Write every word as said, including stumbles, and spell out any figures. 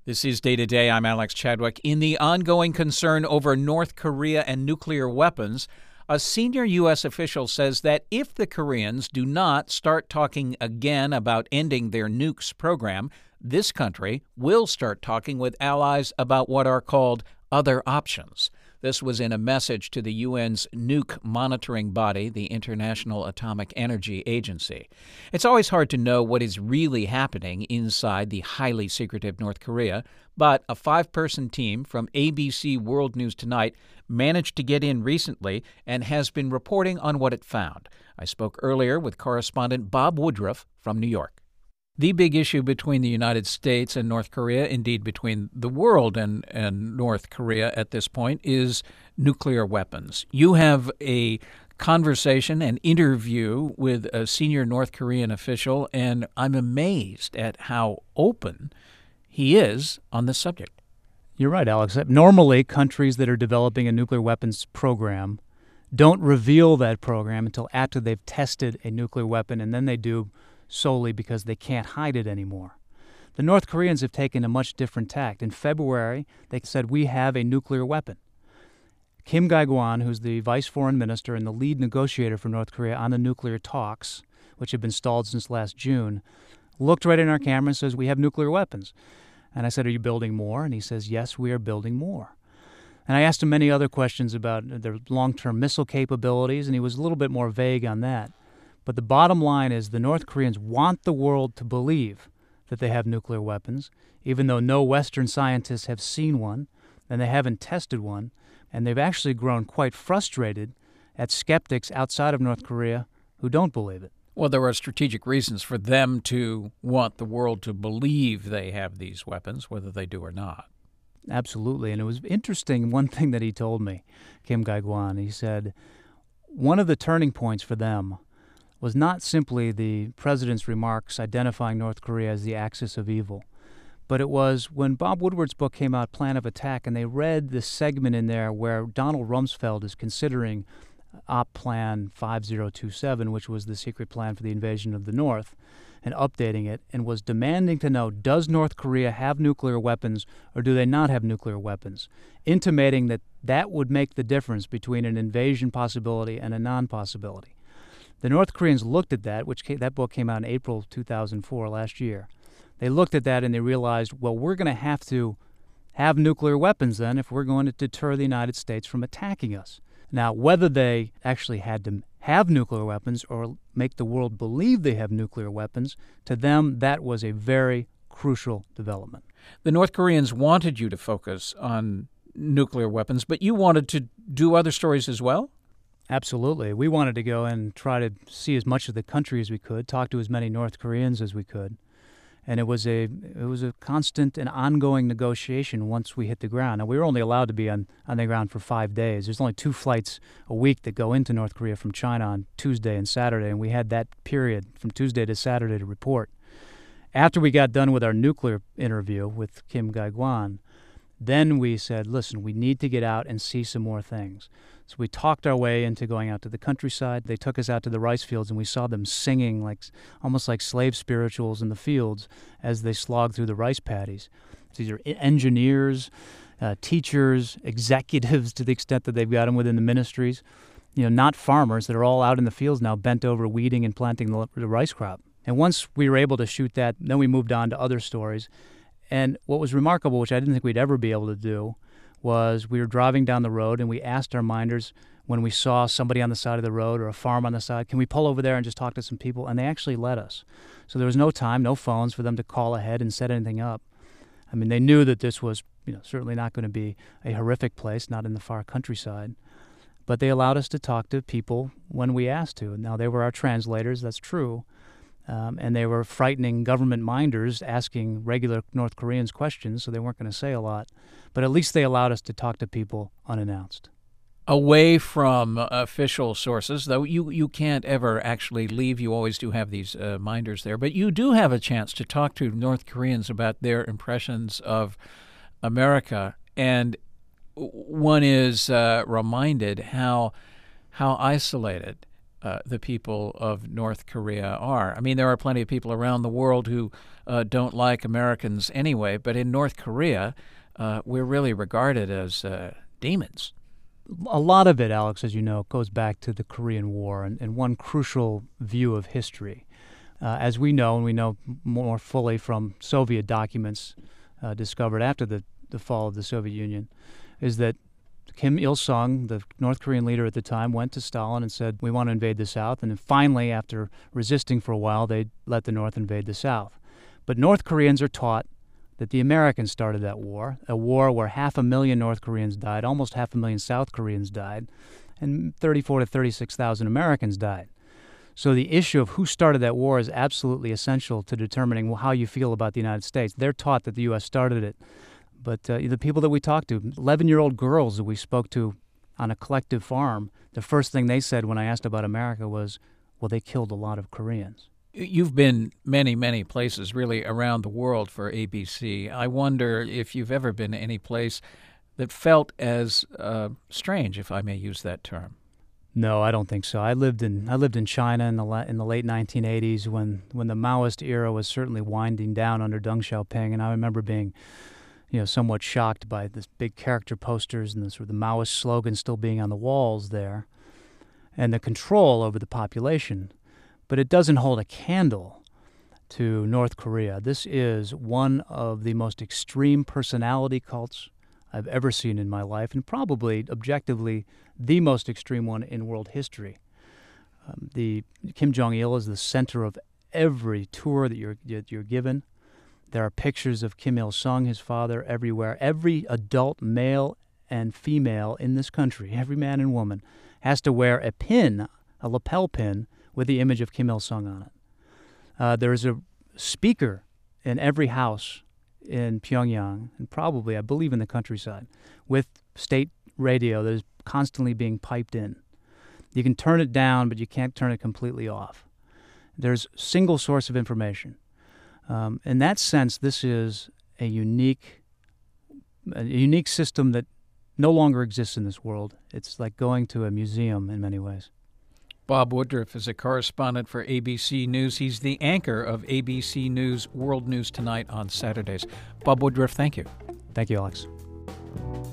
This is Day to Day. I'm Alex Chadwick. In the ongoing concern over North Korea and nuclear weapons, a senior U S official says that if the Koreans do not start talking again about ending their nukes program, this country will start talking with allies about what are called other options. This was in a message to the U N's nuke monitoring body, the International Atomic Energy Agency. It's always hard to know what is really happening inside the highly secretive North Korea, but a five-person team from A B C World News Tonight managed to get in recently and has been reporting on what it found. I spoke earlier with correspondent Bob Woodruff from New York. The big issue between the United States and North Korea, indeed between the world and, and North Korea at this point, is nuclear weapons. You have a conversation, an interview with a senior North Korean official, and I'm amazed at how open he is on this subject. You're right, Alex. Normally, countries that are developing a nuclear weapons program don't reveal that program until after they've tested a nuclear weapon, and then they do solely because they can't hide it anymore. The North Koreans have taken a much different tact. In February, they said, we have a nuclear weapon. Kim Gae-gwan, who's the vice foreign minister and the lead negotiator for North Korea on the nuclear talks, which have been stalled since last June, looked right in our camera and says, we have nuclear weapons. And I said, are you building more? And he says, yes, we are building more. And I asked him many other questions about their long-term missile capabilities, and he was a little bit more vague on that. But the bottom line is the North Koreans want the world to believe that they have nuclear weapons, even though no Western scientists have seen one, and they haven't tested one, and they've actually grown quite frustrated at skeptics outside of North Korea who don't believe it. Well, there are strategic reasons for them to want the world to believe they have these weapons, whether they do or not. Absolutely. And it was interesting, one thing that he told me, Kim Gae-gwan, he said, one of the turning points for them was not simply the president's remarks identifying North Korea as the axis of evil, but it was when Bob Woodward's book came out, Plan of Attack, and they read this segment in there where Donald Rumsfeld is considering Op Plan five zero two seven, which was the secret plan for the invasion of the North, and updating it, and was demanding to know, does North Korea have nuclear weapons or do they not have nuclear weapons, intimating that that would make the difference between an invasion possibility and a non-possibility. The North Koreans looked at that, which came, that book came out in April two thousand four, last year. They looked at that and they realized, well, we're going to have to have nuclear weapons then if we're going to deter the United States from attacking us. Now, whether they actually had to have nuclear weapons or make the world believe they have nuclear weapons, to them that was a very crucial development. The North Koreans wanted you to focus on nuclear weapons, but you wanted to do other stories as well? Absolutely. We wanted to go and try to see as much of the country as we could, talk to as many North Koreans as we could. And it was a it was a constant and ongoing negotiation once we hit the ground. Now, we were only allowed to be on, on the ground for five days. There's only two flights a week that go into North Korea from China on Tuesday and Saturday, and we had that period from Tuesday to Saturday to report. After we got done with our nuclear interview with Kim Gae-gwan, then we said, listen, we need to get out and see some more things. So we talked our way into going out to the countryside. They took us out to the rice fields, and we saw them singing like almost like slave spirituals in the fields as they slogged through the rice paddies. So these are engineers, uh, teachers, executives to the extent that they've got them within the ministries, you know, not farmers that are all out in the fields now bent over weeding and planting the, the rice crop. And once we were able to shoot that, then we moved on to other stories. And what was remarkable, which I didn't think we'd ever be able to do, was we were driving down the road and we asked our minders when we saw somebody on the side of the road or a farm on the side, can we pull over there and just talk to some people? And they actually let us. So there was no time, no phones for them to call ahead and set anything up. I mean, they knew that this was, you know, certainly not going to be a horrific place, not in the far countryside. But they allowed us to talk to people when we asked to. Now, they were our translators, that's true. Um, and they were frightening government minders asking regular North Koreans questions, so they weren't going to say a lot. But at least they allowed us to talk to people unannounced. Away from official sources, though you, you can't ever actually leave. You always do have these uh, minders there. But you do have a chance to talk to North Koreans about their impressions of America. And one is uh, reminded how how isolated uh, the people of North Korea are. I mean, there are plenty of people around the world who uh, don't like Americans anyway, but in North Korea, uh, we're really regarded as uh, demons. A lot of it, Alex, as you know, goes back to the Korean War and, and one crucial view of history. Uh, as we know, and we know more fully from Soviet documents uh, discovered after the, the fall of the Soviet Union, is that Kim Il-sung, the North Korean leader at the time, went to Stalin and said, we want to invade the South. And then finally, after resisting for a while, they let the North invade the South. But North Koreans are taught that the Americans started that war, a war where half a million North Koreans died, almost half a million South Koreans died, and thirty-four to thirty-six thousand Americans died. So the issue of who started that war is absolutely essential to determining how you feel about the United States. They're taught that the U S started it. But uh, the people that we talked to, eleven-year-old girls that we spoke to on a collective farm, the first thing they said when I asked about America was, well, they killed a lot of Koreans. You've been many, many places really around the world for A B C. I wonder if you've ever been any place that felt as uh, strange, if I may use that term. No, I don't think so. I lived in I lived in China in the la- in the late nineteen eighties when when the Maoist era was certainly winding down under Deng Xiaoping, and I remember being, you know, somewhat shocked by this big character posters and the sort of the Maoist slogan still being on the walls there, and the control over the population. But it doesn't hold a candle to North Korea. This is one of the most extreme personality cults I've ever seen in my life, and probably objectively the most extreme one in world history. Um, the Kim Jong-il is the center of every tour that you're that you're given. There are pictures of Kim Il-sung, his father, everywhere. Every adult male and female in this country, every man and woman, has to wear a pin, a lapel pin, with the image of Kim Il-sung on it. Uh, there is a speaker in every house in Pyongyang, and probably, I believe, in the countryside, with state radio that is constantly being piped in. You can turn it down, but you can't turn it completely off. There's a single source of information. Um, in that sense, this is a unique, a unique system that no longer exists in this world. It's like going to a museum in many ways. Bob Woodruff is a correspondent for A B C News. He's the anchor of A B C News World News Tonight on Saturdays. Bob Woodruff, thank you. Thank you, Alex.